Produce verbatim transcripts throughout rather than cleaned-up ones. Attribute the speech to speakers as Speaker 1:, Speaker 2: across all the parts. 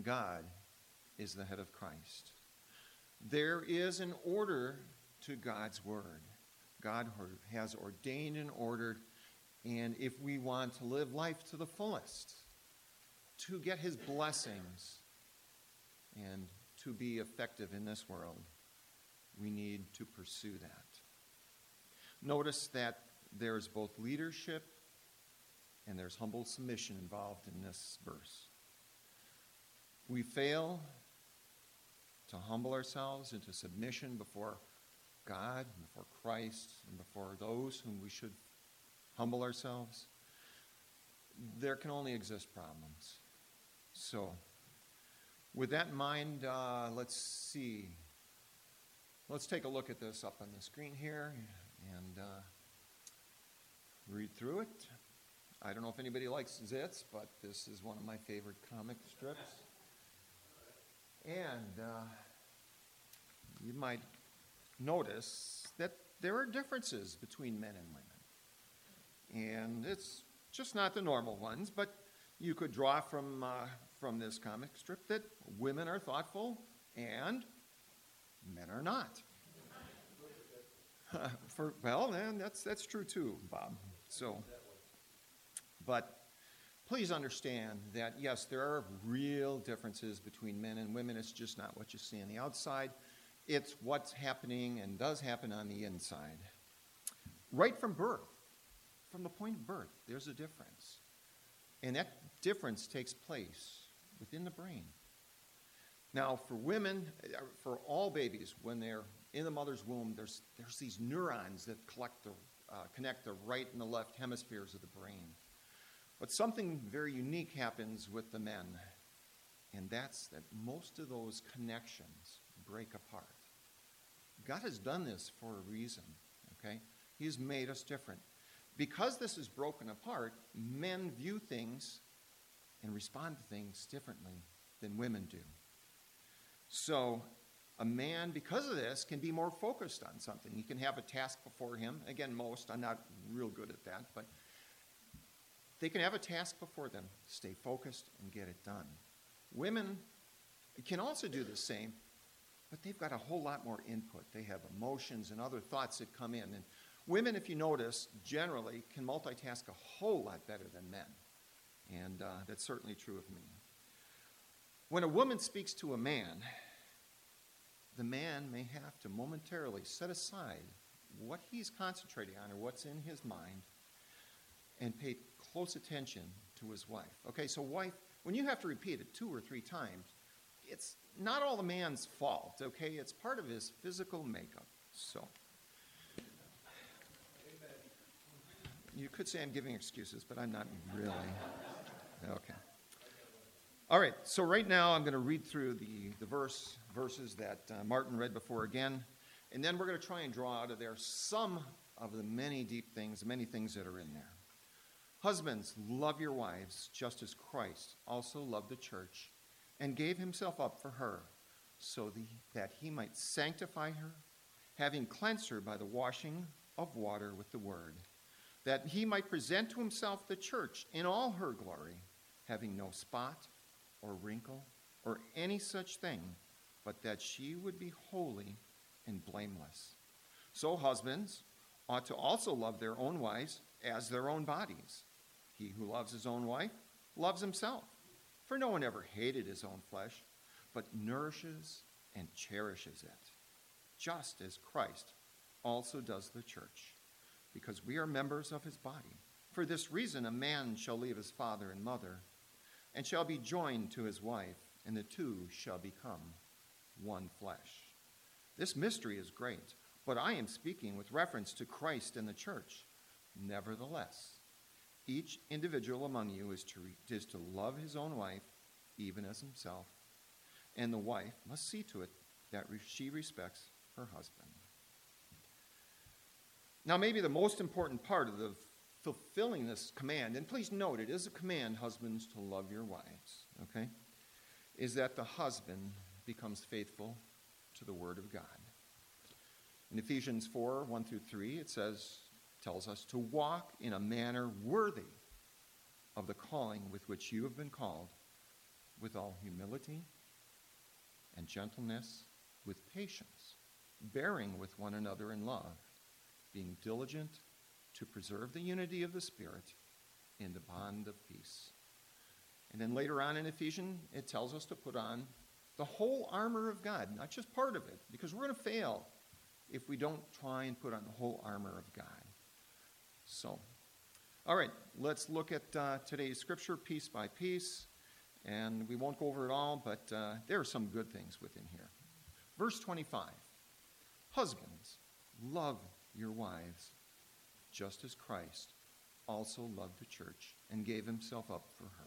Speaker 1: and God is the head of Christ. There is an order to God's word. God has ordained and ordered, and if we want to live life to the fullest, to get his blessings, and to be effective in this world, we need to pursue that. Notice that there's both leadership and there's humble submission involved in this verse. We fail to humble ourselves into submission before God, before Christ, and before those whom we should humble ourselves. There can only exist problems. So, with that in mind, uh, let's see. Let's take a look at this up on the screen here and uh, read through it. I don't know if anybody likes Zits, but this is one of my favorite comic strips. And uh, you might notice that there are differences between men and women. And it's just not the normal ones, but you could draw from uh, from this comic strip that women are thoughtful and men are not. For, well, then that's that's true too, Bob. So, but please understand that yes, there are real differences between men and women. It's just not what you see on the outside. It's what's happening and does happen on the inside. Right from birth, from the point of birth, there's a difference. And that difference takes place within the brain. Now, for women, for all babies, when they're in the mother's womb, there's there's these neurons that collect the, uh, connect the right and the left hemispheres of the brain. But something very unique happens with the men, and that's that most of those connections break apart. God has done this for a reason, okay? He's made us different. Because this is broken apart, men view things and respond to things differently than women do. So a man, because of this, can be more focused on something. He can have a task before him. Again, most, I'm not real good at that, but they can have a task before them, stay focused, and get it done. Women can also do the same, but they've got a whole lot more input. They have emotions and other thoughts that come in. And women, if you notice, generally can multitask a whole lot better than men. And uh, that's certainly true of me. When a woman speaks to a man, the man may have to momentarily set aside what he's concentrating on or what's in his mind and pay close attention to his wife. Okay, so wife, when you have to repeat it two or three times, it's not all the man's fault, okay? It's part of his physical makeup. So, you could say I'm giving excuses, but I'm not really. Okay. All right, so right now I'm going to read through the, the verse verses that uh, Martin read before again, and then we're going to try and draw out of there some of the many deep things, the many things that are in there. Husbands, love your wives, just as Christ also loved the church and gave himself up for her, so the, that he might sanctify her, having cleansed her by the washing of water with the word, that he might present to himself the church in all her glory, having no spot or wrinkle or any such thing, but that she would be holy and blameless. So husbands ought to also love their own wives as their own bodies. He who loves his own wife loves himself. For no one ever hated his own flesh, but nourishes and cherishes it, just as Christ also does the church, because we are members of his body. For this reason, a man shall leave his father and mother, and shall be joined to his wife, and the two shall become one flesh. This mystery is great, but I am speaking with reference to Christ and the church. Nevertheless, each individual among you is to, re- is to love his own wife, even as himself, and the wife must see to it that re- she respects her husband. Now, maybe the most important part of the fulfilling this command, and please note it is a command, husbands, to love your wives, okay, is that the husband becomes faithful to the word of God. In Ephesians four, one through three, it says, tells us to walk in a manner worthy of the calling with which you have been called, with all humility and gentleness, with patience, bearing with one another in love, being diligent to preserve the unity of the Spirit in the bond of peace. And then later on in Ephesians, it tells us to put on the whole armor of God, not just part of it, because we're going to fail if we don't try and put on the whole armor of God. So, all right, let's look at uh, today's scripture piece by piece, and we won't go over it all, but uh, there are some good things within here. Verse twenty-five, husbands, love your wives, just as Christ also loved the church and gave himself up for her.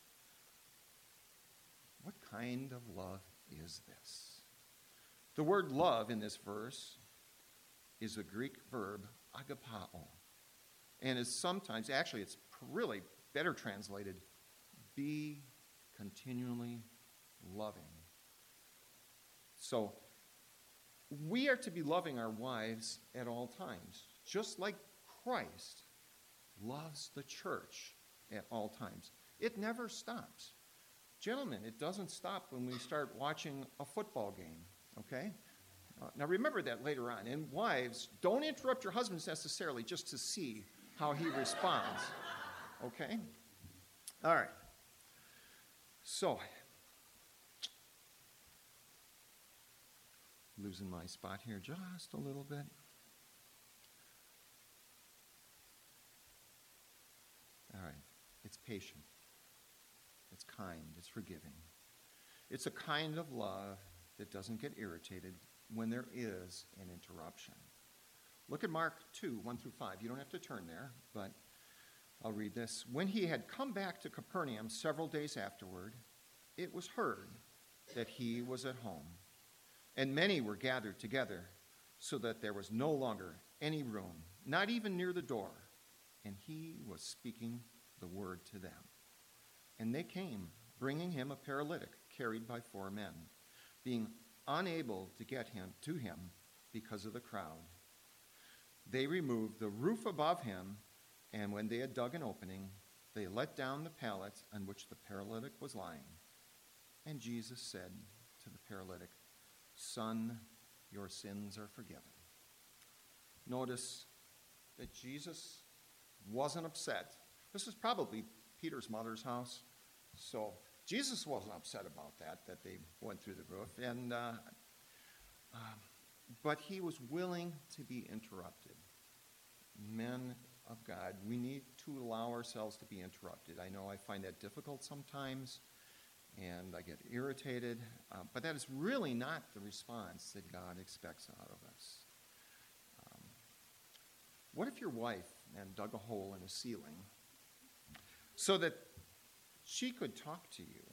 Speaker 1: What kind of love is this? The word love in this verse is the Greek verb agapao, and is sometimes, actually it's really better translated, be continually loving. So we are to be loving our wives at all times, just like Christ loves the church at all times. It never stops. Gentlemen, it doesn't stop when we start watching a football game, okay? Uh, now remember that later on. And wives, don't interrupt your husbands necessarily just to see how he responds, okay? All right. So, losing my spot here just a little bit. All right. It's patient. It's kind. It's forgiving. It's a kind of love that doesn't get irritated when there is an interruption. Look at Mark two, one through five. You don't have to turn there, but I'll read this. When he had come back to Capernaum several days afterward, it was heard that he was at home, and many were gathered together, so that there was no longer any room, not even near the door, and he was speaking the word to them. And they came, bringing him a paralytic carried by four men, being unable to get him to him because of the crowd. They removed the roof above him, and when they had dug an opening, they let down the pallet on which the paralytic was lying. And Jesus said to the paralytic, "Son, your sins are forgiven." Notice that Jesus wasn't upset. This is probably Peter's mother's house, so Jesus wasn't upset about that, that they went through the roof. And uh, uh, but he was willing to be interrupted. Men of God, we need to allow ourselves to be interrupted. I know I find that difficult sometimes, and I get irritated, uh, but that is really not the response that God expects out of us. Um, what if your wife and dug a hole in a ceiling so that she could talk to you?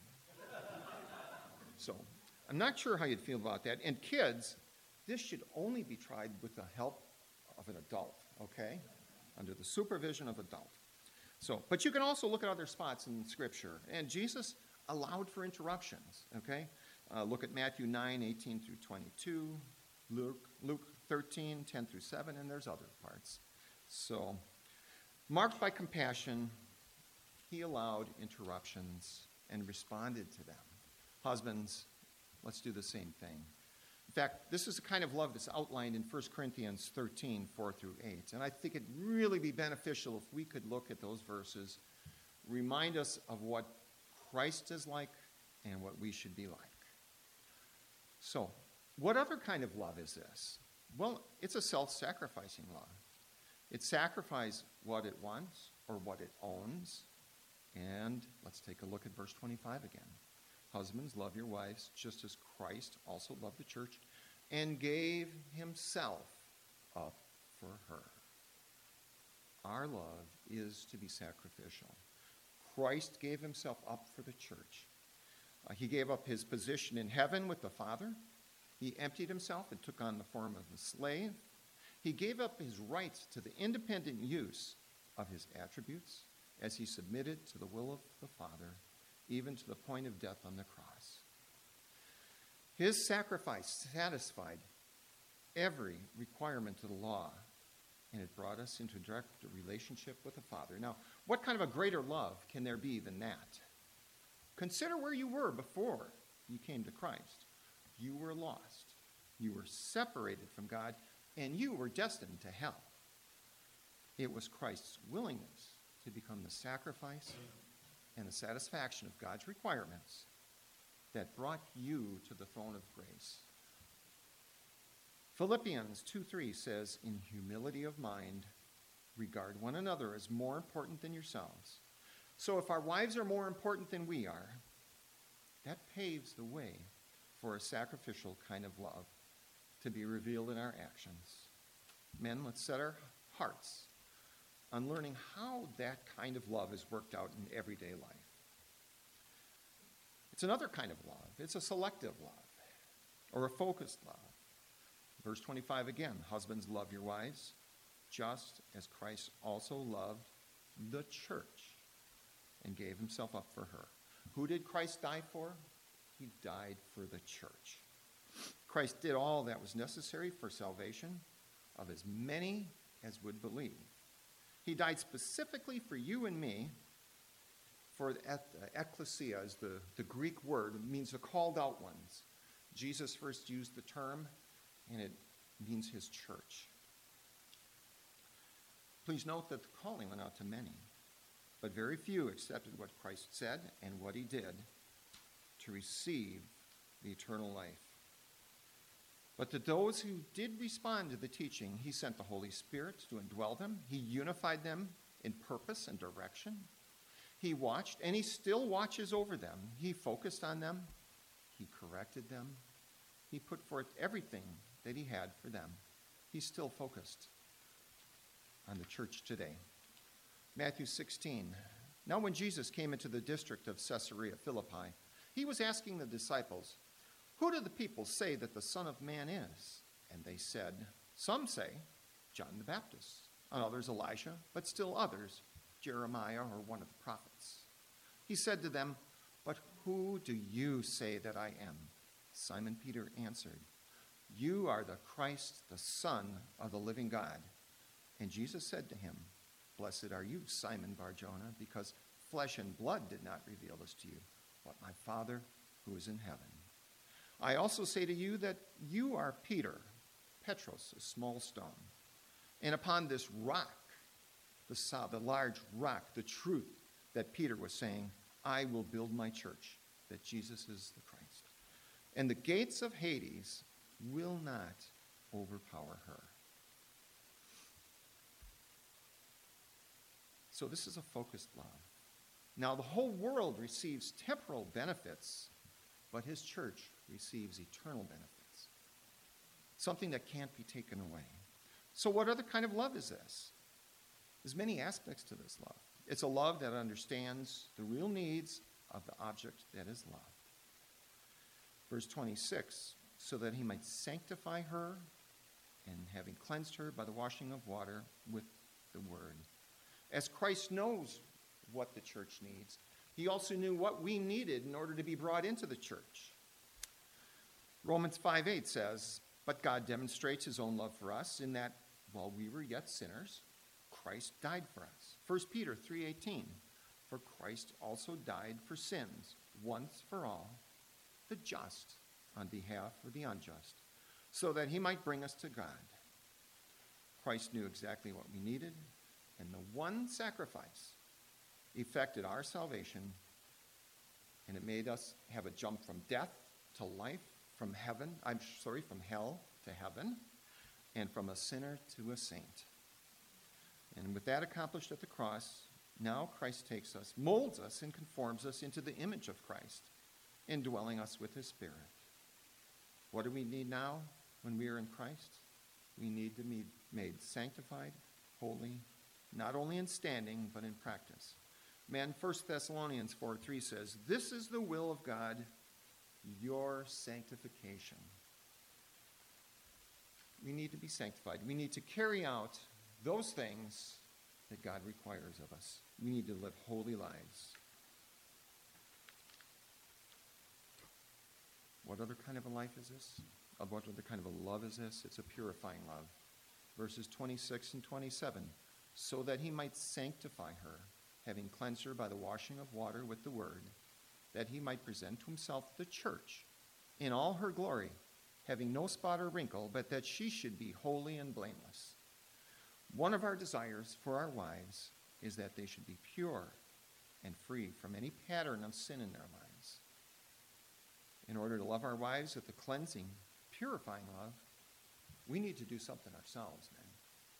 Speaker 1: So I'm not sure how you'd feel about that. And kids, this should only be tried with the help of an adult, okay? Under the supervision of adult. So, but you can also look at other spots in Scripture. And Jesus allowed for interruptions, okay? Uh, look at Matthew nine, eighteen through twenty-two, Luke, Luke thirteen, ten through seven, and there's other parts. So, marked by compassion, he allowed interruptions and responded to them. Husbands, let's do the same thing. In fact, this is the kind of love that's outlined in First Corinthians thirteen, four through eight. And I think it'd really be beneficial if we could look at those verses, remind us of what Christ is like and what we should be like. So, what other kind of love is this? Well, it's a self-sacrificing love. It sacrifices what it wants or what it owns. And let's take a look at verse twenty-five again. Husbands, love your wives just as Christ also loved the church and gave himself up for her. Our love is to be sacrificial. Christ gave himself up for the church. Uh, he gave up his position in heaven with the Father. He emptied himself and took on the form of a slave. He gave up his rights to the independent use of his attributes as he submitted to the will of the Father, even to the point of death on the cross. His sacrifice satisfied every requirement of the law, and it brought us into a direct relationship with the Father. Now, what kind of a greater love can there be than that? Consider where you were before you came to Christ. You were lost. You were separated from God, and you were destined to hell. It was Christ's willingness to become the sacrifice and the satisfaction of God's requirements that brought you to the throne of grace. Philippians two three says, in humility of mind, regard one another as more important than yourselves. So if our wives are more important than we are, that paves the way for a sacrificial kind of love to be revealed in our actions. Men, let's set our hearts on learning how that kind of love is worked out in everyday life. It's another kind of love. It's a selective love or a focused love. Verse twenty-five again, husbands, love your wives, just as Christ also loved the church and gave himself up for her. Who did Christ die for? He died for the church. Christ did all that was necessary for salvation of as many as would believe. He died specifically for you and me. For ecclesia is the, the Greek word. It means the called out ones. Jesus first used the term, and it means his church. Please note that the calling went out to many, but very few accepted what Christ said and what he did to receive the eternal life. But to those who did respond to the teaching, he sent the Holy Spirit to indwell them. He unified them in purpose and direction. He watched, and he still watches over them. He focused on them. He corrected them. He put forth everything that he had for them. He's still focused on the church today. Matthew sixteen. Now when Jesus came into the district of Caesarea Philippi, he was asking the disciples, who do the people say that the Son of Man is? And they said, some say, John the Baptist, and others Elijah, but still others, Jeremiah or one of the prophets. He said to them, but who do you say that I am? Simon Peter answered, you are the Christ, the Son of the living God. And Jesus said to him, blessed are you, Simon Bar-Jonah, because flesh and blood did not reveal this to you, but my Father who is in heaven. I also say to you that you are Peter, Petros, a small stone. And upon this rock, the, the large rock, the truth that Peter was saying, I will build my church, that Jesus is the Christ. And the gates of Hades will not overpower her. So this is a focused love. Now the whole world receives temporal benefits, but his church receives eternal benefits. Something that can't be taken away. So what other kind of love is this? There's many aspects to this love. It's a love that understands the real needs of the object that is loved. Verse twenty-six, so that he might sanctify her, and having cleansed her by the washing of water with the word. As Christ knows what the church needs, he also knew what we needed in order to be brought into the church. Romans five eight says, but God demonstrates his own love for us in that while we were yet sinners, Christ died for us. First Peter three eighteen, for Christ also died for sins once for all, the just on behalf of the unjust, so that he might bring us to God. Christ knew exactly what we needed, and the one sacrifice effected our salvation, and it made us have a jump from death to life, from heaven, I'm sorry, from hell to heaven, and from a sinner to a saint. And with that accomplished at the cross, now Christ takes us, molds us, and conforms us into the image of Christ, indwelling us with his Spirit. What do we need now when we are in Christ? We need to be made sanctified, holy, not only in standing, but in practice. Man, First Thessalonians four three says, this is the will of God, your sanctification. We need to be sanctified. We need to carry out those things that God requires of us. We need to live holy lives. What other kind of a life is this? What other kind of a love is this? It's a purifying love. Verses twenty-six and twenty-seven. So that he might sanctify her, having cleansed her by the washing of water with the word, that he might present to himself the church in all her glory, having no spot or wrinkle, but that she should be holy and blameless. One of our desires for our wives is that they should be pure and free from any pattern of sin in their lives. In order to love our wives with a cleansing, purifying love, we need to do something ourselves, man.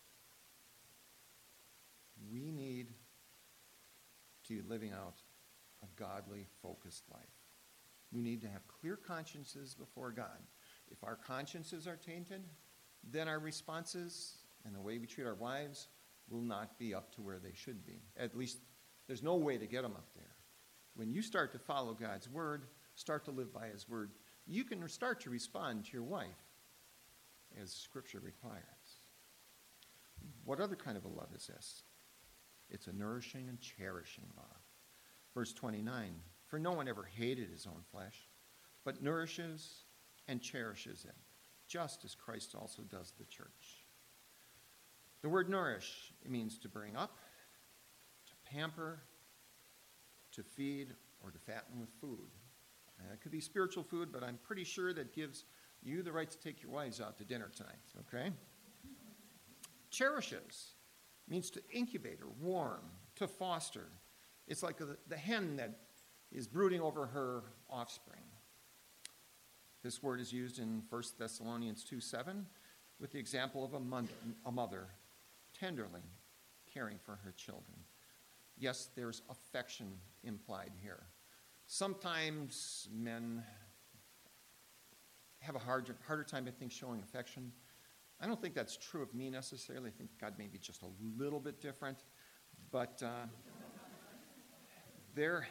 Speaker 1: We need to be living out a godly, focused life. We need to have clear consciences before God. If our consciences are tainted, then our responses and the way we treat our wives will not be up to where they should be. At least there's no way to get them up there. When you start to follow God's word, start to live by his word, you can start to respond to your wife as Scripture requires. What other kind of a love is this? It's a nourishing and cherishing love. Verse twenty-nine, for no one ever hated his own flesh, but nourishes and cherishes it, just as Christ also does the church. The word nourish, it means to bring up, to pamper, to feed, or to fatten with food. Uh, it could be spiritual food, but I'm pretty sure that gives you the right to take your wives out to dinner tonight, okay? Cherishes means to incubate or warm, to foster. It's like a, the hen that is brooding over her offspring. This word is used in First Thessalonians two seven with the example of a mother, a mother tenderly caring for her children. Yes, there's affection implied here. Sometimes men have a hard, harder time, I think, showing affection. I don't think that's true of me necessarily. I think God may be just a little bit different. But uh, there...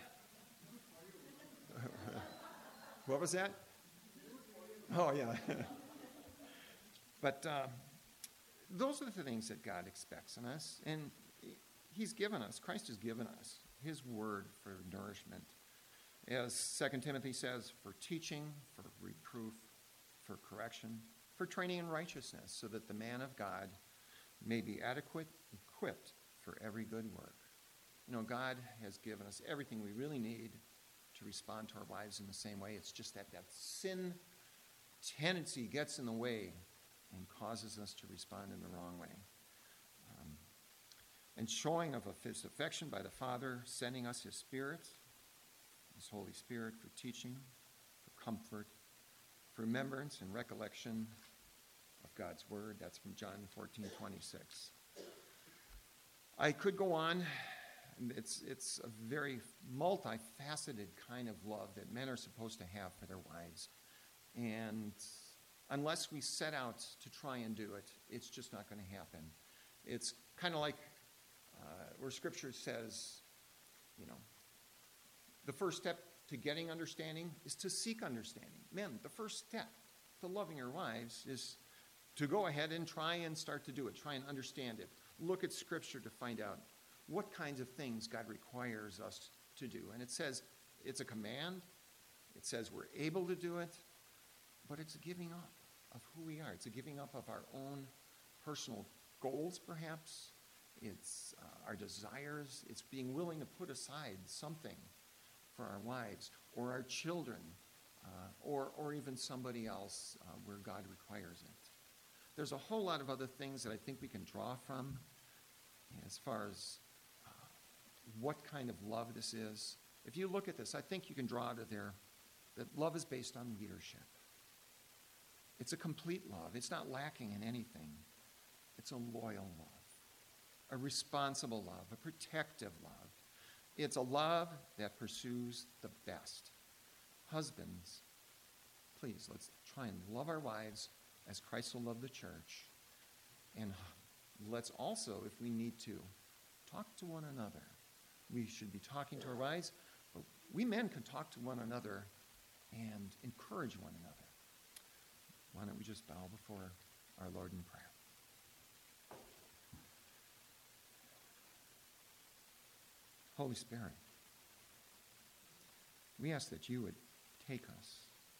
Speaker 1: What was that? Oh, yeah. But uh, those are the things that God expects in us. And he's given us, Christ has given us his word for nourishment. As Second Timothy says, for teaching, for reproof, for correction, for training in righteousness, so that the man of God may be adequate, equipped for every good work. You know, God has given us everything we really need to respond to our wives in the same way. It's just that that sin tendency gets in the way and causes us to respond in the wrong way. Um, and showing of his affection by the Father, sending us his Spirit, his Holy Spirit, for teaching, for comfort, for remembrance and recollection of God's word. That's from John fourteen twenty-six. I could go on. It's, it's a very multifaceted kind of love that men are supposed to have for their wives. And unless we set out to try and do it, it's just not going to happen. It's kind of like uh, where Scripture says, you know, the first step to getting understanding is to seek understanding. Men, the first step to loving your wives is to go ahead and try and start to do it. Try and understand it. Look at Scripture to find out what kinds of things God requires us to do. And it says it's a command. It says we're able to do it. But it's a giving up of who we are. It's a giving up of our own personal goals, perhaps. It's uh, our desires. It's being willing to put aside something for our wives or our children uh, or, or even somebody else uh, where God requires it. There's a whole lot of other things that I think we can draw from as far as uh, what kind of love this is. If you look at this, I think you can draw to there that love is based on leadership. It's a complete love. It's not lacking in anything. It's a loyal love, a responsible love, a protective love. It's a love that pursues the best. Husbands, please, let's try and love our wives as Christ will love the church. And let's also, if we need to, talk to one another. We should be talking to our wives, but we men can talk to one another and encourage one another. Why don't we just bow before our Lord in prayer? Holy Spirit, we ask that you would take us,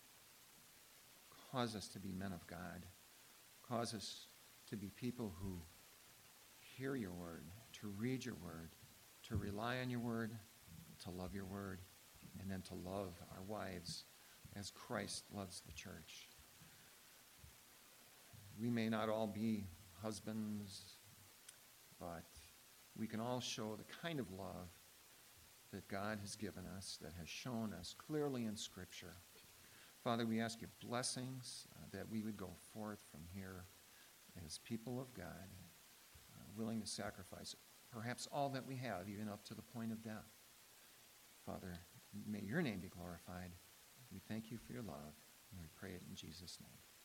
Speaker 1: cause us to be men of God, cause us to be people who hear your word, to read your word, to rely on your word, to love your word. and then to love our wives as Christ loves the church. We may not all be husbands, but we can all show the kind of love that God has given us, that has shown us clearly in Scripture. Father, we ask you blessings, uh, that we would go forth from here as people of God, uh, willing to sacrifice perhaps all that we have, even up to the point of death. Father, may your name be glorified. We thank you for your love, and we pray it in Jesus' name.